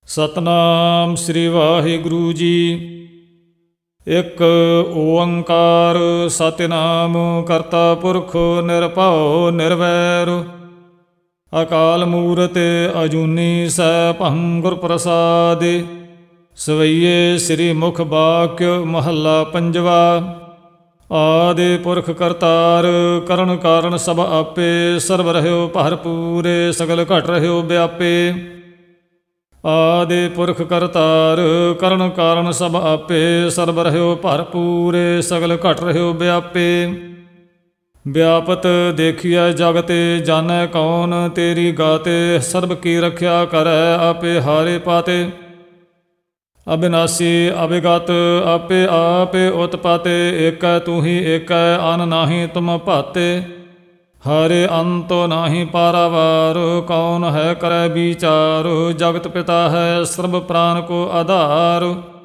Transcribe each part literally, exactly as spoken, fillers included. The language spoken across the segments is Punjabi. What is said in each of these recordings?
ਸਤਨਾਮ ਸ੍ਰੀ ਵਾਹਿਗੁਰੂ ਜੀ। ਇੱਕ ਓੰਕਾਰ ਸਤਿਨਾਮ ਕਰਤਾ ਪੁਰਖ ਨਿਰਭਉ ਨਿਰਵੈਰ। ਅਕਾਲ ਮੂਰਤਿ ਅਜੂਨੀ ਸੈਭੰ ਗੁਰ ਪ੍ਰਸਾਦਿ। ਸਵਈਏ ਸ੍ਰੀ ਮੁਖ ਵਾਕਿ ਮਹੱਲਾ ਪੰਜਵਾ। ਆਦਿ ਪੁਰਖ ਕਰਤਾਰ ਕਰਨ ਕਾਰਨ ਸਭ ਆਪੇ। ਸਰਬ ਰਹਿਓ ਭਰਪੂਰੇ ਸਗਲ ਘਟ ਰਹਿਓ ਵਿਆਪੇ। ਆਦਿ ਪੁਰਖ ਕਰਤਾਰ ਕਰਨ ਕਾਰਨ ਸਭ ਆਪੇ। ਸਰਬ ਰਹਿਓ ਭਰਪੂਰੇ ਸਗਲ ਘਟ ਰਹਿਓ ਵਿਆਪੇ। ਵਿਆਪਤ ਦੇਖੀਐ ਜਗਤੇ ਜਾਣੈ ਕੌਣ। ਤੇਰੀ ਗਾਤੇ ਸਰਬ ਕੀ ਰਖਿਆ ਕਰੈ ਆਪੇ ਹਾਰੇ ਪਾਤੇ। ਅਬਿਨਾਸੀ ਅਬਿਗਤ ਆਪੇ ਆਪੇ ਉਤਪਾਤੇ। ਏਕੈ ਤੂੰ ਹੀ ਏਕੈ ਅਨ ਨਾਹੀ ਤੁਮ ਭਾਤੇ। ਹਰਿ ਅੰਤੋ ਨਾਹੀ ਪਾਰਾਵਾਰ ਕੌਣ ਹੈ ਕਰੈ ਵਿਚਾਰ। ਜਗਤ ਪਿਤਾ ਹੈ ਸਰਬ ਪ੍ਰਾਨ ਕੋ ਆਧਾਰ।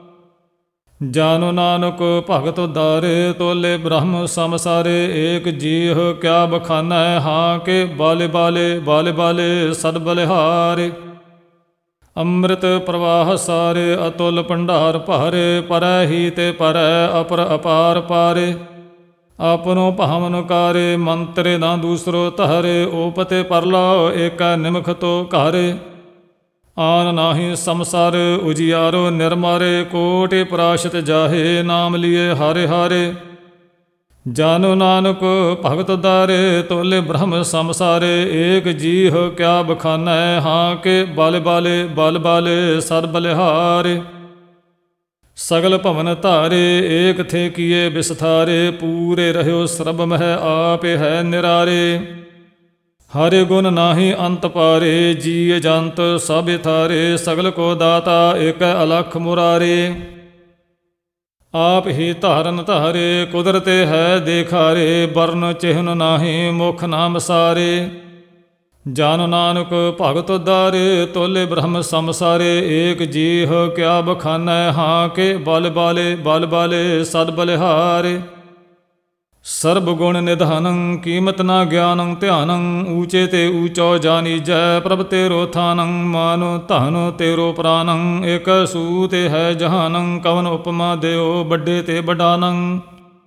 ਜਾਨੋ ਨਾਨਕ ਭਗਤ ਉਦਾਰੇ ਤੋਲੇ ਬ੍ਰਹਮ ਸਮਸਾਰੇ। ਏਕ ਜੀਹ ਕਿਆ ਬਖਾਨੈ ਹਾਂ ਕੇ ਬਾਲੇ ਬਾਲੇ ਬਾਲੇ ਬਾਲੇ ਸਦ ਬਲਿਹਾਰੇ। ਅੰਮ੍ਰਿਤ ਪ੍ਰਵਾਹ ਸਾਰੇ ਅਤੁਲ ਭੰਡਾਰ ਭਾਰੇ। ਪਰੈ ਹੀ ਤੇ ਪਰੈ ਅਪਰ ਅਪਾਰ ਪਾਰੇ। ਆਪਨੋ ਭਾਵਨ ਕਾਰੇ ਮੰਤਰੇ ਨਾ ਦੂਸਰੋ ਧਾਰੇ। ਓਪਤੇ ਪਰਲਾਓ ਏਕੈ ਨਿਮਖ ਤੋ ਘਾਰੇ। ਆਨ ਨਾਹੀ ਸੰਸਾਰ ਉਜਿਆਰੋ ਨਿਰਮਾਰੇ। ਕੋਟਿ ਪ੍ਰਾਸ਼ਤ ਜਾਹੇ ਨਾਮ ਲਿਏ ਹਾਰੇ ਹਾਰੇ। ਜਾਨੋ ਨਾਨਕ ਭਗਤ ਦਾਰੇ ਤੋਲੇ ਬ੍ਰਹਮ ਸੰਸਾਰੇ। ਏਕ ਜੀਹ ਕਿਆ ਬਖਾਨੈ ਹਾਂ ਕੇ ਬਾਲੇ ਬਾਲੇ ਬਲ ਬਾਲੇ ਸਦ ਬਲਿਹਾਰੇ। ਸਗਲ ਭਵਨ ਧਾਰੇ ਏਕ ਥੇ ਕੀਏ ਬਿਸਥਾਰੇ। ਪੂਰੇ ਰਹਿਓ ਸਰਬ ਮਹਿ ਆਪੇ ਹੈ ਨਿਰਾਰੇ। ਹਰਿ ਗੁਣ ਨਾਹੀ ਅੰਤ ਪਾਰੇ। ਜੀਅ ਜੰਤ ਸਭ ਥਾਰੇ। ਸਗਲ ਕੋ ਦਾਤਾ ਏਕੈ ਅਲਖ ਮੁਰਾਰੇ। ਆਪ ਹੀ ਧਾਰਨ ਧਾਰੇ ਕੁਦਰਤੇ ਹੈ ਦੇਖਾਰੇ। ਬਰਨ ਚਿਹਨ ਨਾਹੀ ਮੁਖ ਨਾਮ ਸਾਰੇ। ਜਨ ਨਾਨਕ ਭਗਤ ਉਦਾਰੇ ਤੋਲੇ ਬ੍ਰਹਮ ਸੰਸਾਰੇ। ਏਕ ਜੀਹ ਕਿਆ ਬਖਾਨੈ ਹਾਂ ਕੇ ਬਲ ਬਾਲੇ ਬਲ ਬਾਲੇ ਸਦ ਬਲਿਹਾਰੇ। ਸਰਬ ਗੁਣ ਨਿਧਾਨੰ ਕੀਮਤ ਨਾ ਗਿਆਨੰ ਧਿਆਨੰ। ਊਚੇ ਤੇ ਊਚੋ ਜਾਨੀਜੈ ਪ੍ਰਭ ਤੇਰੋ ਥਾਨੰ। ਮਾਨੋ ਧਨ ਤੇਰੋ ਪ੍ਰਾਨੰ ਏਕ ਸੂ ਤੇ ਹੈ ਜਹਾਨੰ। ਕਵਨ ਉਪਮਾ ਦਿਓ ਵੱਡੇ ਤੇ ਵਡਾਨੰ।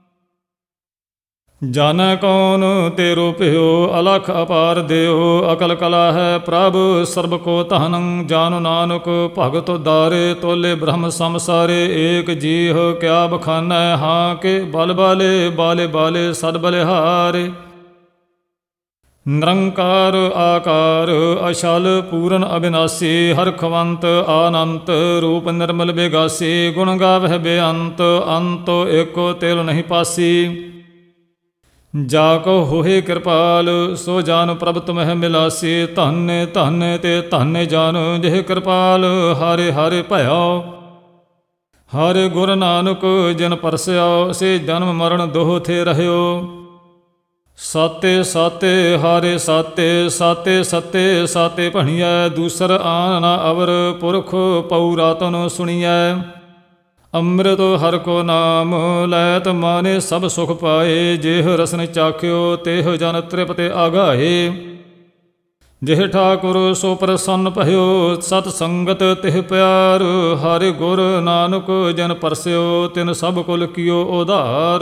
ਜਾਣੈ ਕੌਣ ਤੇਰੋ ਭਿਓ ਅਲਖ ਅਪਾਰ ਦਿਓ। ਅਕਲ ਕਲਾ ਹੈ ਪ੍ਰਭ ਸਰਬ ਕੋ ਧਨੰ। ਜਾਨੁ ਨਾਨਕ ਭਗਤ ਉਦਾਰੇ ਤੋਲੇ ਬ੍ਰਹਮ ਸੰਸਾਰੇ। ਏਕ ਜੀਹ ਕਿਆ ਬਖਾਨੈ ਹਾਂ ਕੇ ਬਲ ਬਾਲੇ ਬਾਲੇ ਬਾਲੇ ਸਦ ਬਲਿਹਾਰੇ। ਨਿਰੰਕਾਰ ਆਕਾਰ ਅਛਲ ਪੂਰਨ ਅਬਿਨਾਸੀ। ਹਰਖਵੰਤ ਆਨੰਤ ਰੂਪ ਨਿਰਮਲ ਬੇਗਾਸੀ। ਗੁਣ ਗਾਵਹਿ ਬੇਅੰਤ ਅੰਤੋ ਏਕੋ ਤਿਲ ਨਹੀਂ ਪਾਸੀ। ਜਾ ਕੋ ਹੋਏ ਕਿਰਪਾਲ ਸੋ ਜਾਨ ਪ੍ਰਭ ਤੁਮਹਿ ਮਿਲਾਸੀ। ਧੰਨੇ ਧੰਨੇ ਤੇ ਧੰਨੇ ਜਾਨ ਜਿਹ ਕਿਰਪਾਲ ਹਾਰੇ ਹਾਰੇ ਭਇਓ। ਹਾਰੇ ਗੁਰ ਨਾਨਕ ਜਿਨ ਪਰਸਿਓ ਸੇ ਜਨਮ ਮਰਨ ਦੋਹ ਥੇ ਰਹਿਓ। ਸਾਤੇ ਸਾਤੇ ਹਾਰੇ ਸਾਤੇ ਸਾਤੇ ਸਤੇ ਸਾਤੇ ਭਣੀਐ। ਦੂਸਰ ਆਨ ਨਾ ਅਵਰ ਪੁਰਖ ਪਉ ਰਾਤਨ ਸੁਣੀਐ। ਅੰਮ੍ਰਿਤ ਹਰਿ ਕੋ ਨਾਮ ਲੈਤ ਮਾਨੇ ਸਭ ਸੁਖ ਪਾਏ। ਜਿਹ ਰਸਨ ਚਾਖਿਓ ਤਿਹ ਜਨ ਤ੍ਰਿਪਤਿ ਆਗਾਏ। ਜਿਹ ਠਾਕੁਰ ਸੋ ਪ੍ਰਸੰਨ ਭਇਓ ਸਤ ਸੰਗਤ ਤਿਹ ਪਿਆਰ। ਹਰਿ ਗੁਰ ਨਾਨਕ ਜਿਨ ਪਰਸਿਓ ਤਿਨ ਸਭ ਕੁਲ ਕੀਓ ਉਧਾਰ।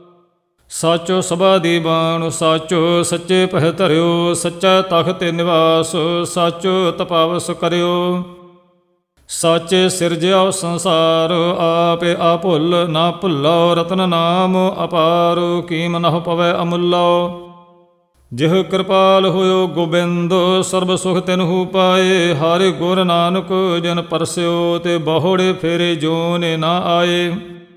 ਸਾਚੋ ਸਭਾ ਦੀ ਬਾਣ ਸਾਚੋ ਸੱਚੇ ਪਹਿ ਧਰਿਓ। ਸੱਚਾ ਤਖਤ ਨਿਵਾਸ ਸਾਚੋ ਤਪਾਵਸ ਕਰਿਓ। ਸਾਚੇ ਸਿਰਜਿਓ ਸੰਸਾਰ ਆਪੇ ਆ ਭੁੱਲ ਨਾ ਭੁੱਲੋ। ਰਤਨ ਨਾਮ ਅਪਾਰ ਕੀਮ ਨਹੁ ਪਵੈ ਅਮੁੱਲੋ। ਜਿਹ ਕਿਰਪਾਲ ਹੋਇਓ ਗੋਬਿੰਦ ਸਰਬ ਸੁਖ ਤਿਨਹੂ ਪਾਏ। ਹਰਿ ਗੁਰ ਨਾਨਕ ਜਿਨ ਪਰਸਿਓ ਤੇ ਬਹੁੜੇ ਫੇਰੇ ਜੋਨੇ ਨਾ ਆਏ।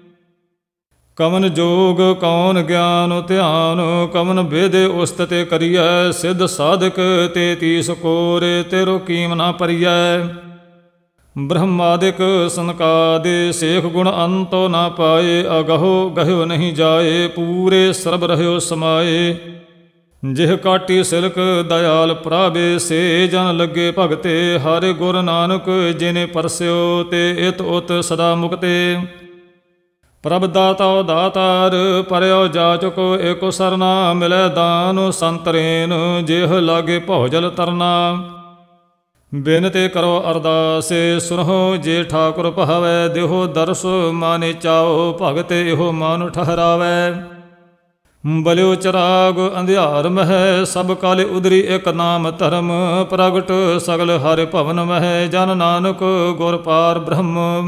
ਕਵਨ ਜੋਗ ਕੌਣ ਗਿਆਨ ਧਿਆਨ ਕਵਨ ਬੇਦੇ ਉਸਤਤੇ ਕਰੀਐ। ਸਿੱਧ ਸਾਧਕ ਤੇ ਤੀਸ ਕੋਰੇ ਤੇਰੋ ਕੀਮ ਨਾ ਪਰੀਐ। ਬ੍ਰਹਮਾਦਿਕ ਸੰਕਾਦੇ ਸੇਖ ਗੁਣ ਅੰਤੋ ਨਾ ਪਾਏ। ਅਗਹੋ ਗਹਿਓ ਨਹੀਂ ਜਾਏ ਪੂਰੇ ਸਰਬ ਰਹਿਓ ਸਮਾਏ। ਜਿਹ ਕਾਟੀ ਸਿਲਕ ਦਇਆਲ ਪ੍ਰਾਬੇ ਸੇ ਜਨ ਲੱਗੇ ਭਗਤੇ। ਹਰਿ ਗੁਰ ਨਾਨਕ ਜਿਨੇ ਪਰਸਿਓ ਤੇ ਇਤ ਉਤ ਸਦਾ ਮੁਕਤੇ। ਪ੍ਰਭ ਦਾਤਾ ਦਾਤਾਰ ਪਰਿਓ ਜਾਚਕ ਏਕੋ ਸਰਨਾ। ਮਿਲੈ ਦਾਨ ਸੰਤਰੇਨ ਜਿਹ ਲਾਗੇ ਭੌਜਲ ਤਰਨਾ। ਬਿਨਤੇ ਕਰੋ ਅਰਦਾਸੇ ਸੁਨਹੁ ਜੇ ਠਾਕੁਰ ਭਾਵੈ ਦੇਹੋ ਦਰਸ ਮਾਨੇ ਚਾਓ ਭਗਤ ਇਹੋ ਮਨ ਠਹਰਾਵੈ। ਬਲਿਓ ਚਰਾਗ ਅੰਧਿਆਰ ਮਹਿ ਸਭ ਕਾਲੇ ਉਦਰੀ ਇਕ ਨਾਮ ਧਰਮ ਪ੍ਰਗਟ ਸਗਲ ਹਰਿ ਭਵਨ ਮਹਿ ਜਨ ਨਾਨਕ ਗੁਰ ਪਾਰ ਬ੍ਰਹਮ।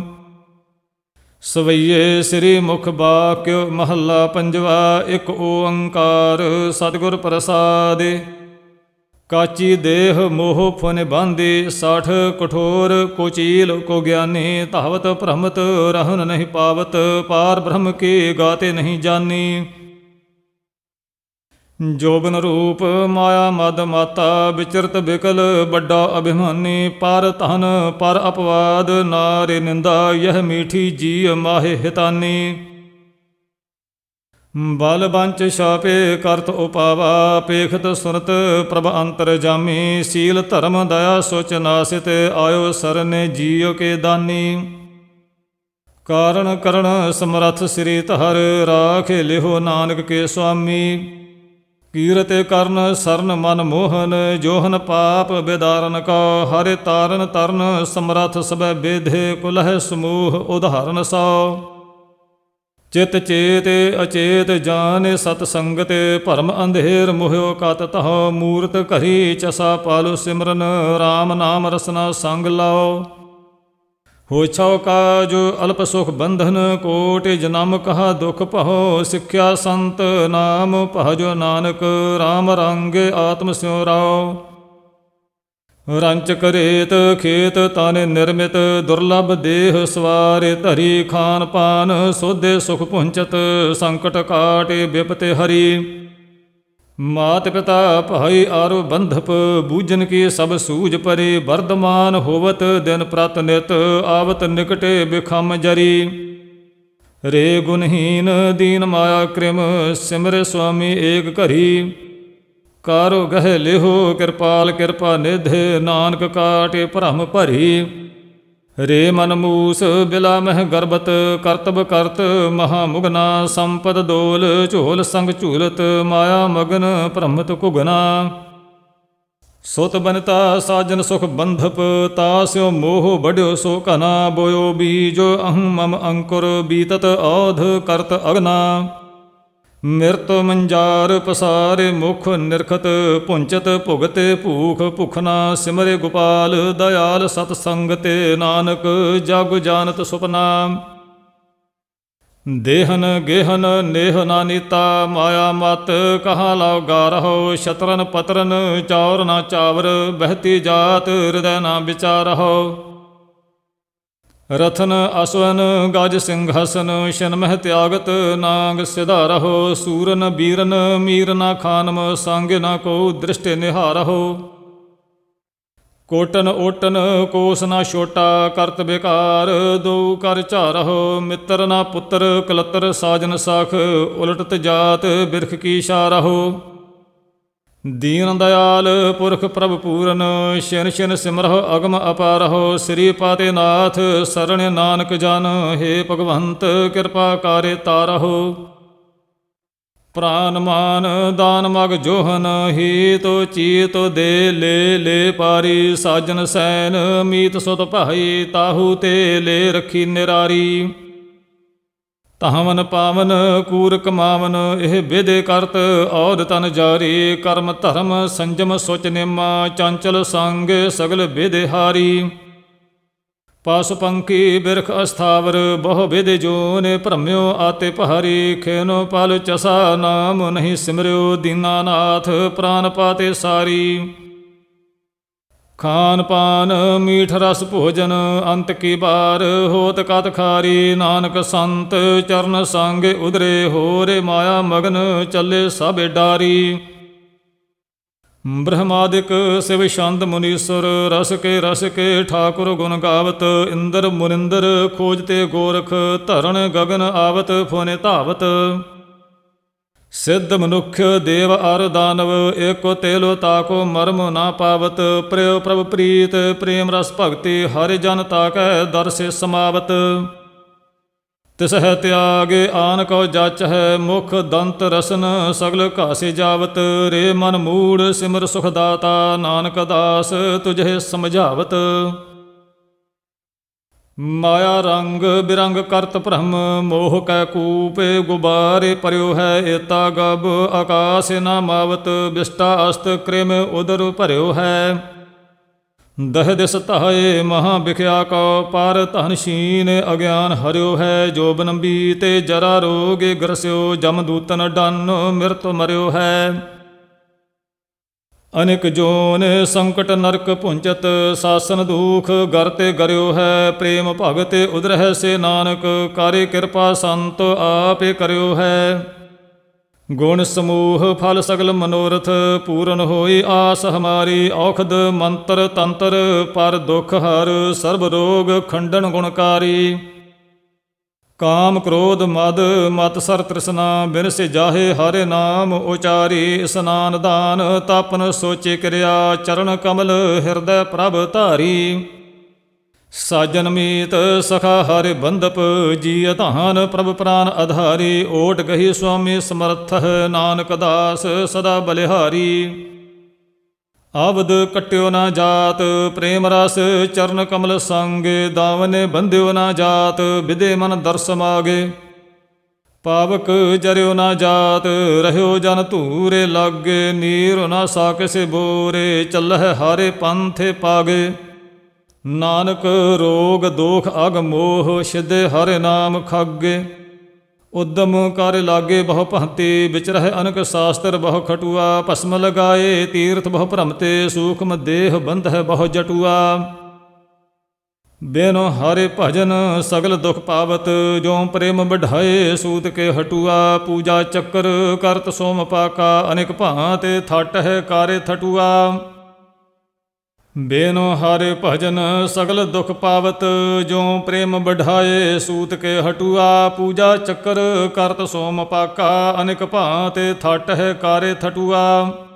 ਸਵਈਏ ਸ੍ਰੀ ਮੁਖ ਬਾਕਿ ਮਹੱਲਾ ਪੰਜਵਾ ਇਕ ਓੰਕਾਰ ਸਤਿਗੁਰ ਪ੍ਰਸਾਦਿ। ਕਾਚੀ ਦੇਹ ਮੋਹ ਫੁਨ ਬਾਂਧੇ ਸਾਠ ਕਠੋਰ ਕੋ ਚੀਲ ਕੋ ਗਿਆਨੀ ਧਾਵਤ ਭ੍ਰਮਤ ਰਹਿਨ ਨਹੀਂ ਪਾਵਤ ਪਾਰ ਬ੍ਰਹਮ ਕੀ ਗਾਤੇ ਨਹੀਂ ਜਾਨੀ। ਜੋਬਨ ਰੂਪ ਮਾਇਆ ਮਦ ਮਾਤਾ ਵਿਚਰਤ ਬਿਕਲ ਵੱਡਾ ਅਭਿਮਾਨੀ ਪਰ ਧਨ ਪਰ ਅਪਵਾਦ ਨਾਰੇ ਨਿੰਦਾ ਯਹ ਮੀਠੀ ਜੀ ਮਾਹੇ ਹਿਤਾਨੀ। ਬਲ ਬੰਚ ਛਾਪੇ ਕਰਤ ਉਪਾਵਾ ਪੇਖਤ ਸੁਨਤ ਪ੍ਰਭ ਅੰਤਰ ਜਾਮੀ ਸੀਲ ਧਰਮ ਦਇਆ ਸੋਚ ਨਾਸਿਤ ਆਇਓ ਸਰਨੇ ਜੀਉ ਕੇ ਦਾਨੀ। ਕਾਰਣ ਕਰਣ ਸਮਰੱਥ ਸ੍ਰੀ ਧਰ ਰਾਖੇ ਲਿਹੋ ਨਾਨਕ ਕੇ ਸੁਆਮੀ। ਕੀਰਤ ਕਰਨ ਸਰਨ ਮਨ ਮੋਹਨ ਜੋਹਨ ਪਾਪ ਬਿਦਾਰਨ ਕਉ ਹਰਿ ਤਾਰਨ ਤਰਨ ਸਮਰੱਥ ਸਭੈ ਬੇਧੇ ਕੁਲਹਿ ਸਮੂਹ ਉਦਾਹਰਨ ਸੋ। ਚਿਤ ਚੇਤ ਅਚੇਤ ਜਾਣੇ ਸਤ ਸੰਗਤ ਭਰਮ ਅੰਧੇਰ ਮੋਹਿਓ ਕਤ ਤਹੁ ਮੂਰਤ ਘਰੀ ਚਸਾ ਪਾਲੋ ਸਿਮਰਨ RAM ਨਾਮ ਰਸਨਾ ਸੰਗ ਲਾਓ। ਹੋ ਛਉ ਕਾਜ ਅਲਪ ਸੁਖ ਬੰਧਨ ਕੋਟ ਜਨਮ ਕਹਾ ਦੁਖ ਪਹੋ ਸਿੱਖਿਆ ਸੰਤ ਨਾਮ ਭਜੋ ਨਾਨਕ RAM ਰੰਗ ਆਤਮ ਸਿਉ ਰਾਓ। ਰੰਚ ਕਰੇਤ ਖੇਤ ਤਾਨੇ ਨਿਰਮਿਤ ਦੁਰਲਭ ਦੇਹ ਸਵਾਰੇ ਧਰੀ ਖਾਨ ਪਾਨ ਸੋਧੇ ਸੁਖ ਪੁੰਚਤ ਸੰਕਟ ਕਾਟੇ ਬਿਪਤੇ ਹਰੀ। ਮਾਤ ਪਿਤਾ ਭਾਈ ਆਰੋ ਬੰਧਪ ਬੂਝਨ ਕੀ ਸਭ ਸੂਝ ਪਰੇ ਵਰਦਮਾਨ ਹੋਵਤ ਦਿਨ ਪ੍ਰਤ ਨਿਤ ਆਵਤ ਨਿਕਟੇ ਬਿਖਮ ਜਰੀ। ਰੇ ਗੁਣਹੀਨ ਦੀਨ ਮਾਇਆ ਕ੍ਰਿਮ ਸਿਮਰੇ ਸੁਆਮੀ ਏਕ ਘਰੀ। ਕਾਰੋ ਗਹਿ ਲਿਹੋ ਕਿਰਪਾਲ ਕਿਰਪਾ ਨਿਧੇ ਨਾਨਕ ਕਾਟੇ ਭਰਮ ਭਰੀ। ਰੇ ਮਨ ਮੂਸ ਬਿਲਾ ਮਹਿ ਗਰਬਤ ਕਰਤਬ ਕਰਤ ਮਹਾ ਮੁਗਨਾ ਸੰਪਦ ਦੋਲ ਝੋਲ ਸੰਗ ਝੂਲਤ ਮਾਇਆ ਮਗਨ ਭ੍ਰਮਤ ਕੁਗਨਾ। ਸੁਤ ਬਨਤਾ ਸਾਜਨ ਸੁਖ ਬੰਧਪ ਤਾਸਿਓ ਮੋਹ ਬੜਿਓ ਸੋ ਘਨਾ ਬੋਇਓ ਬੀਜੋ ਅਹੰ ਮਮ ਅੰਕੁਰ ਬੀਤਤ ਔਧ ਕਰਤ ਅਗਨਾ। ਮਿਰਤ ਮੰਜਾਰ ਪਸਾਰੇ ਮੁਖ ਨਿਰਖਤ ਪੁੰਚਤ ਭੁਗਤੇ ਭੂਖ ਭੁਖਨਾ ਸਿਮਰੇ ਗੋਪਾਲ ਦਇਆਲ ਸਤ ਸੰਗਤੇ ਨਾਨਕ ਜਗ ਜਾਨਤ ਸੁਪਨਾ। ਦੇਹਨ ਗੇਹਨ ਨੇਹ ਨਾ ਨੀਤਾ ਮਾਇਆ ਮਤ ਕਹਾਂ ਲਾਓ ਗਾ ਰਹੋ। ਸ਼ਤਰਨ ਪਤਰਨ ਚੌਰ ਨਾ ਚਾਵਰ ਬਹਿਤੀ ਜਾਤ ਹਿਰਦੈ ਨਾ ਵਿਚਾਰਹੁ। ਰਥਨ ਅਸਵਨ ਗਜ ਸਿੰਘਾਸਨ ਸ਼ਨ ਮਹਿ ਤਿਆਗਤ ਨਾਗ ਸਿਧਾਰਹੁ। ਸੂਰਨ ਬੀਰਨ ਮੀਰ ਨਾ ਖਾਨਮ ਸੰਗ ਨਾ ਕੋ ਦ੍ਰਿਸ਼ਟਿ ਨਿਹਾਰਹੁ। ਕੋਟਨ ਓਟਨ ਕੋਸ ਨਾ ਛੋਟਾ ਕਰਤ ਬਿਕਾਰ ਦੋ ਕਰ ਝਾਰਹੁ। ਮਿੱਤਰ ਨਾ ਪੁੱਤਰ ਕਲੱਤਰ ਸਾਜਨ ਸਾਖ ਉਲਟਤ ਜਾਤ ਬਿਰਖ ਕੀ ਸ਼ਾਰਹੁ। ਦੀਨ ਦਇਆਲ ਪੁਰਖ ਪ੍ਰਭ ਪੂਰਨ ਸ਼ਿਨ ਸ਼ਿਨ ਸਿਮਰਹੁ ਅਗਮ ਅਪਾਰਹੁ। ਸ੍ਰੀ ਪਾਤੇ ਨਾਥ ਸਰਣ ਨਾਨਕ ਜਨ ਹੇ ਭਗਵੰਤ ਕਿਰਪਾ ਕਾਰੇ ਤਾਰਹੁ। ਪ੍ਰਾਨ ਮਾਨ ਦਾਨ ਮਗ ਜੋਹਨ ਹੀ ਤੋ ਚੀਤੋ ਦੇ ਲੈ ਲੈ ਪਾਰੀ। ਸਾਜਨ ਸੈਨ ਮੀਤ ਸੁਤ ਭਾਈ ਤਾਹੂ ਤੇ ਲੈ ਰੱਖੀ ਨਿਰਾਰੀ। ਤਾਵਨ ਪਾਵਨ ਕੂਰ ਕਮਾਵਨ ਇਹ ਵਿਦੇ ਕਰਤ ਔਦ ਤਨ ਜਾਰੀ। ਕਰਮ ਧਰਮ ਸੰਜਮ ਸੁਚ ਨਿਮਾ ਚੰਚਲ ਸੰਗ ਸਗਲ ਵਿਦੇ ਹਾਰੀ। ਪਸ਼ੁ ਪੰਖੀ ਬਿਰਖ ਅਸਥਾਵਰ ਬਹੁ ਵਿਦੇ ਜੋਨ ਭ੍ਰਮਿਓ ਆਤੇ ਪਹਾਰੀ। ਖੇਨੋ ਪਲ ਚਸਾ ਨਾਮ ਨਹੀਂ ਸਿਮਰਿਓ ਦੀਨਾਨਾਥ ਪ੍ਰਾਨ ਪਾਤੇ ਸਾਰੀ। ਖਾਨ ਪਾਨ ਮੀਠ ਰਸ ਭੋਜਨ ਅੰਤ ਕੀ ਬਾਰ ਹੋਤ ਕਤ ਖਾਰੀ। ਨਾਨਕ ਸੰਤ ਚਰਨ ਸੰਗ ਉਦਰੇ ਹੋਰੇ ਮਾਇਆ ਮਗਨ ਚੱਲੇ ਸਭ ਡਾਰੀ। ਬ੍ਰਹਮਾਦਿਕ ਸਿਵ ਛੰਦ ਮੁਨੀਸੁਰ ਰਸ ਕੇ ਰਸ ਕੇ ਠਾਕੁਰ ਗੁਣ ਗਾਵਤ। ਇੰਦਰ ਮੁਨਿੰਦਰ ਖੋਜਤੇ ਗੋਰਖ ਧਰਨ ਗਗਨ ਆਵਤ ਫੋਨੇ ਧਾਵਤ। ਸਿੱਧ ਮਨੁੱਖ ਦੇਵ ਅਰ ਦਾਨਵ ਏਕੋ ਤੇਲੋ ਤਾਕੋ ਮਰਮ ਨਾ ਪਾਵਤ। ਪ੍ਰਿਯ ਪ੍ਰਭ ਪ੍ਰੀਤ ਪ੍ਰੇਮ ਰਸ ਭਗਤੀ ਹਰਿ ਜਨ ਤਾਕੈ ਦਰਸੇ ਸਮਾਵਤ। ਤਿਸਹਿ ਤਿਆਗੇ ਆਨ ਕੋ ਜਚ ਹੈ, ਮੁਖ ਦੰਤ ਰਸਨ ਸਗਲ ਘਾਸੇ ਜਾਵਤ। ਰੇ ਮਨ ਮੂੜ ਸਿਮਰ ਸੁਖ ਦਾਤਾ, ਨਾਨਕ ਦਾਸ ਤੁਝੇ ਸਮਝਾਵਤ। ਮਾਇਆ ਰੰਗ ਬਿਰੰਗ ਕਰਤ ਭ੍ਰਮ, ਮੋਹ ਕੈ ਕੂਪੇ ਗੁਬਾਰੇ ਪਰਿਓ ਹੈ। ਏਤਾ ਗਬ ਆਕਾਸ ਨਾ ਮਾਵਤ, ਬਿਸਟਾ ਅਸਤ ਕ੍ਰਿਮ ਉਦਰ ਭਰਿਓ ਹੈ। ਦਹ ਦਿਸ ਧਾਏ ਮਹਾ ਬਿਖਿਆ ਕਉ, ਪਰ ਧਨ ਸ਼ੀਨ ਅਗਿਆਨ ਹਰਿਓ ਹੈ। ਜੋ ਬਨੰਬੀ ਤੇ ਜਰਾ ਰੋਗੇ ਗਰਸਿਓ, ਜਮ ਦੂਤਨ ਡਨ ਮਿਰਤ ਮਰਿਓ ਹੈ। ਅਨਿਕ ਜੋਨ ਸੰਕਟ ਨਰਕ ਪੁੰਚਤ, ਸਾਸਨ ਦੁਖ ਗਰ ਤੇ ਗਰਿਓ ਹੈ। ਪ੍ਰੇਮ ਭਗਤ ਉਦਰਹਿ ਸੇ ਨਾਨਕ, ਕਾਰੇ ਕਿਰਪਾ ਸੰਤ ਆਪੇ ਕਰਿਓ ਹੈ। ਗੁਣ ਸਮੂਹ ਫਲ ਸਗਲ ਮਨੋਰਥ, ਪੂਰਨ ਹੋਈ ਆਸ ਹਮਾਰੀ। ਔਖਦ ਮੰਤਰ ਤੰਤਰ ਪਰ ਦੁਖ ਹਰ, ਸਰਬ ਰੋਗ ਖੰਡਨ ਗੁਣਕਾਰੀ। ਕਾਮ ਕ੍ਰੋਧ ਮਦ ਮਤ ਸਰ ਤ੍ਰਿਸ਼ਨਾ, ਬਿਨ ਸੇ ਜਾਹੇ ਹਰਿ ਨਾਮ ਉਚਾਰੀ। ਇਸਨਾਨ ਦਾਨ ਤਪਨ ਸੋਚੇ ਕਿਰਿਆ, ਚਰਨ ਕਮਲ ਹਿਰਦੈ ਪ੍ਰਭ ਧਾਰੀ। ਸਾਜਨ ਮੀਤ ਸਖਾ ਹਰਿ ਬੰਧਪ, ਜੀ ਧਾਨ ਪ੍ਰਭ ਪ੍ਰਾਨ ਆਧਾਰੀ। ਓਟ ਗਹੀ ਸੁਆਮੀ ਸਮਰਥ, ਨਾਨਕ ਦਾਸ ਸਦਾ ਬਲਿਹਾਰੀ। ਆਵਦ ਕਟਿਓ ਨਾ ਜਾਤ, ਪ੍ਰੇਮ ਰਸ ਚਰਨ ਕਮਲ ਸੰਗੇ। ਦਾਵਨੇ ਬੰਧਿਓ ਨਾ ਜਾਤ, ਵਿਦੇ ਮਨ ਦਰਸ ਮਾਗੇ। ਪਾਵਕ ਜਰਿਓ ਨਾ ਜਾਤ, ਰਹਿਓ ਜਨ ਧੂਰੇ ਲਾਗੇ। ਨੀਰ ਨਾ ਸਾਕਿਸੇ ਬੋਰੇ, ਚੱਲਹਿ ਹਾਰੇ ਪੰਥੇ ਪਾਗੇ। ਨਾਨਕ ਰੋਗ ਦੋਖ ਅਗ ਮੋਹ, ਸਿਧੇ ਹਰਿ ਨਾਮ ਖਾਗੇ। ਉਦਮ ਕਰ ਲਾਗੇ ਬਹੁ ਭਾਂਤੀ, ਵਿਚਰਹਿ ਅਨਕ ਸ਼ਾਸਤਰ ਬਹੁ ਖਟੂਆ। ਭਸਮ ਲਗਾਏ ਤੀਰਥ ਬਹੁ ਭ੍ਰਮਤੇ, ਸੂਖਮ ਦੇਹ ਬੰਧਹਿ ਬਹੁ ਜਟੂਆ। ਬਿਨੁ ਹਰਿ ਭਜਨ ਸਗਲ ਦੁਖ ਪਾਵਤ, ਜੋ ਪ੍ਰੇਮ ਵਢਾਏ ਸੂਤ ਕੇ ਹਟੂਆ। ਪੂਜਾ ਚੱਕਰ ਕਰਤ ਸੋਮ ਪਾਕਾ, ਅਨੇਕ ਭਾਂਤੇ ਥਟ ਹੈ ਕਾਰੇ ਥਟੂਆ। ਬਿਨੁ ਹਰਿ ਭਜਨ ਸਗਲ ਦੁਖ ਪਾਵਤ, ਜੋ ਪ੍ਰੇਮ ਵਢਾਏ ਸੂਤ ਕੇ ਹਟੂਆ। ਪੂਜਾ ਚੱਕਰ ਕਰਤ ਸੋਮ ਪਾਕਾ, ਅਨੇਕ ਭਾਂਤੇ ਥਟ ਹੈ ਕਾਰੇ ਥਟੂਆ।